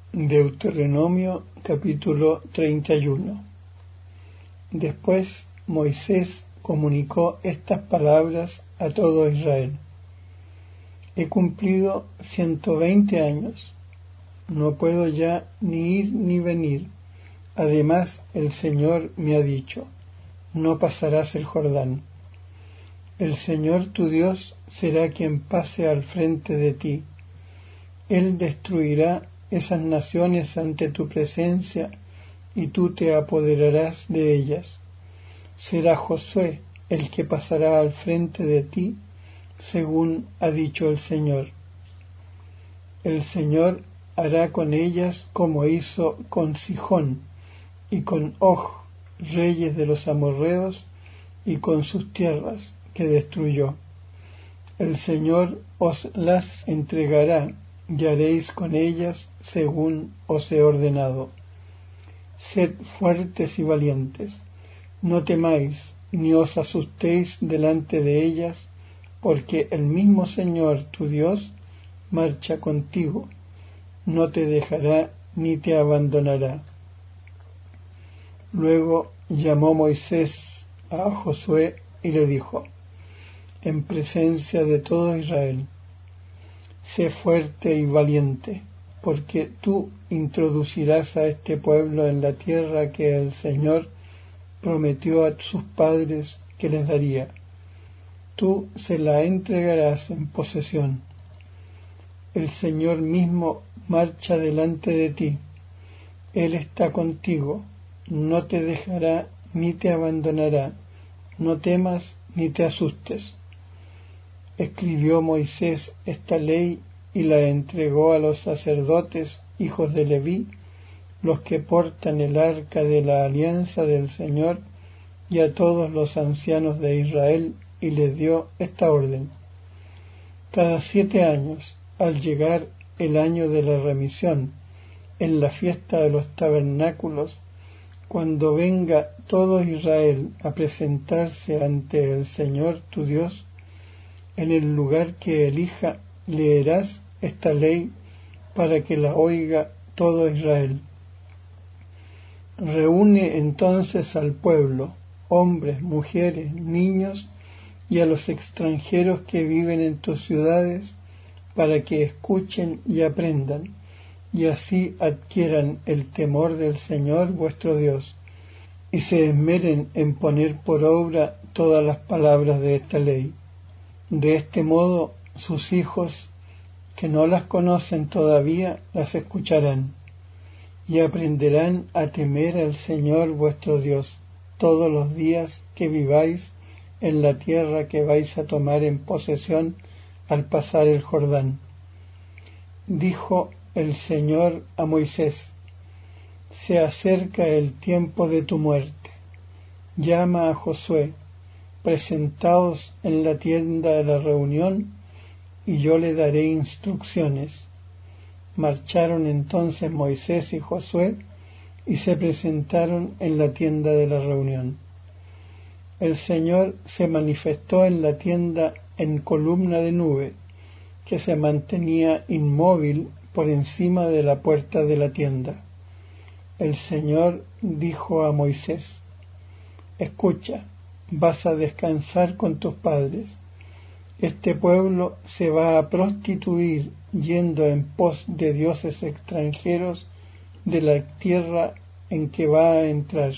Deuteronomio capítulo 31. Después Moisés comunicó estas palabras a todo Israel: He cumplido 120 años, no puedo ya ni ir ni venir. Además, el Señor me ha dicho: no pasarás el Jordán. El Señor tu Dios será quien pase al frente de ti. Él destruirá esas naciones ante tu presencia, y tú te apoderarás de ellas. Será Josué el que pasará al frente de ti, según ha dicho el Señor. El Señor hará con ellas como hizo con Sihón y con Og, reyes de los amorreos, y con sus tierras que destruyó. El Señor os las entregará, y haréis con ellas según os he ordenado. Sed fuertes y valientes, no temáis ni os asustéis delante de ellas, porque el mismo Señor tu Dios marcha contigo, no te dejará ni te abandonará. Luego llamó Moisés a Josué y le dijo, en presencia de todo Israel: sé fuerte y valiente, porque tú introducirás a este pueblo en la tierra que el Señor prometió a sus padres que les daría. Tú se la entregarás en posesión. El Señor mismo marcha delante de ti. Él está contigo, no te dejará ni te abandonará. No temas ni te asustes. Escribió Moisés esta ley y la entregó a los sacerdotes, hijos de Leví, los que portan el arca de la alianza del Señor, y a todos los ancianos de Israel, y les dio esta orden: cada 7 años, al llegar el año de la remisión, en la fiesta de los tabernáculos, cuando venga todo Israel a presentarse ante el Señor tu Dios, en el lugar que elija, leerás esta ley para que la oiga todo Israel. Reúne entonces al pueblo, hombres, mujeres, niños, y a los extranjeros que viven en tus ciudades, para que escuchen y aprendan, y así adquieran el temor del Señor vuestro Dios, y se esmeren en poner por obra todas las palabras de esta ley. De este modo sus hijos, que no las conocen todavía, las escucharán, y aprenderán a temer al Señor vuestro Dios todos los días que viváis en la tierra que vais a tomar en posesión al pasar el Jordán. Dijo el Señor a Moisés: se acerca el tiempo de tu muerte. Llama a Josué, presentaos en la tienda de la reunión, y yo le daré instrucciones. Marcharon entonces Moisés y Josué, y se presentaron en la tienda de la reunión. El Señor se manifestó en la tienda en columna de nube, que se mantenía inmóvil por encima de la puerta de la tienda. El Señor dijo a Moisés: escucha, vas a descansar con tus padres. Este pueblo se va a prostituir yendo en pos de dioses extranjeros de la tierra en que va a entrar.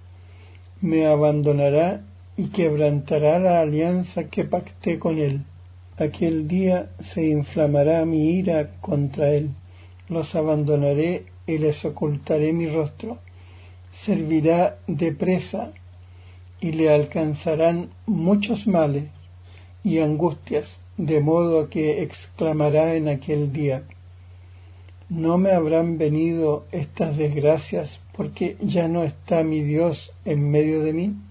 Me abandonará y quebrantará la alianza que pacté con él. Aquel día se inflamará mi ira contra él. Los abandonaré y les ocultaré mi rostro. Servirá de presa y le alcanzarán muchos males y angustias, de modo que exclamará en aquel día: ¿no me habrán venido estas desgracias porque ya no está mi Dios en medio de mí?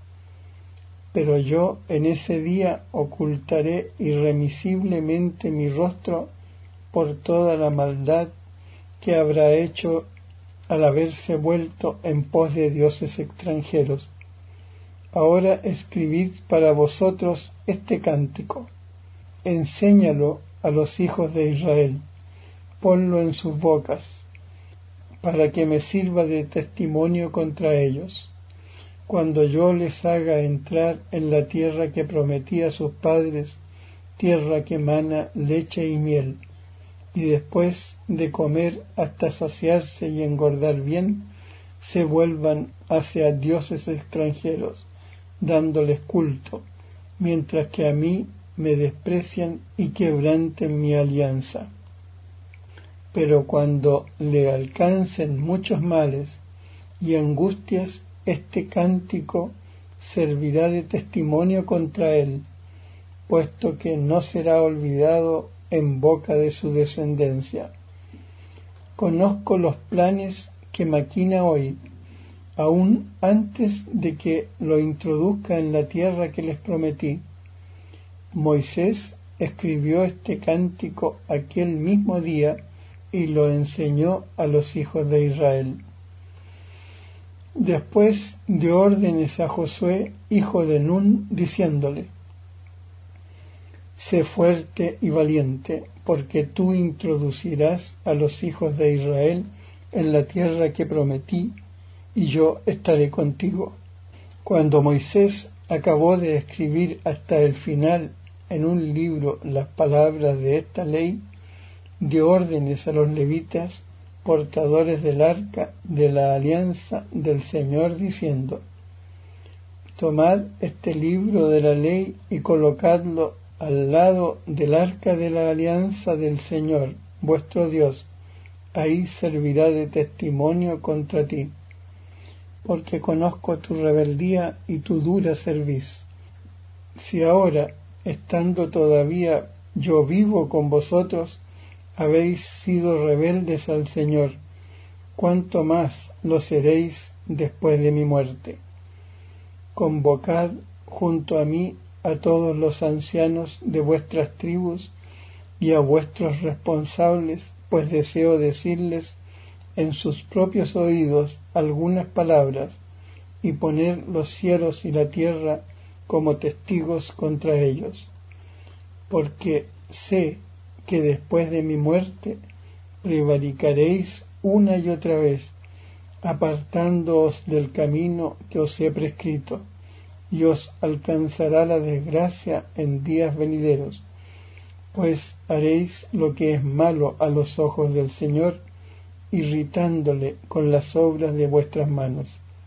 Pero yo en ese día ocultaré irremisiblemente mi rostro por toda la maldad que habrá hecho al haberse vuelto en pos de dioses extranjeros. Ahora escribid para vosotros este cántico, enséñalo a los hijos de Israel, ponlo en sus bocas, para que me sirva de testimonio contra ellos, cuando yo les haga entrar en la tierra que prometí a sus padres, tierra que mana leche y miel, y después de comer hasta saciarse y engordar bien, se vuelvan hacia dioses extranjeros, dándoles culto, mientras que a mí me desprecian y quebranten mi alianza. Pero cuando le alcancen muchos males y angustias, este cántico servirá de testimonio contra él, puesto que no será olvidado en boca de su descendencia. Conozco los planes que maquina hoy, aún antes de que lo introduzca en la tierra que les prometí. Moisés escribió este cántico aquel mismo día y lo enseñó a los hijos de Israel. Después dio órdenes a Josué, hijo de Nun, diciéndole: Sé fuerte y valiente, porque tú introducirás a los hijos de Israel en la tierra que prometí, y yo estaré contigo. Cuando Moisés acabó de escribir hasta el final en un libro las palabras de esta ley, dio órdenes a los levitas, portadores del arca de la alianza del Señor, diciendo: Tomad este libro de la ley y colocadlo al lado del arca de la alianza del Señor, vuestro Dios. Ahí servirá de testimonio contra ti, porque conozco tu rebeldía y tu dura cerviz. Si ahora, estando todavía yo vivo con vosotros, habéis sido rebeldes al Señor, cuánto más lo seréis después de mi muerte. Convocad junto a mí a todos los ancianos de vuestras tribus y a vuestros responsables, pues deseo decirles en sus propios oídos algunas palabras, y poner los cielos y la tierra como testigos contra ellos, porque sé que después de mi muerte prevaricaréis una y otra vez, apartándoos del camino que os he prescrito, y os alcanzará la desgracia en días venideros, pues haréis lo que es malo a los ojos del Señor, irritándole con las obras de vuestras manos.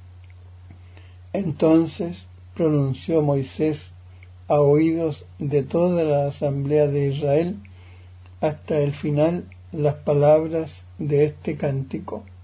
Entonces pronunció Moisés a oídos de toda la asamblea de Israel hasta el final las palabras de este cántico.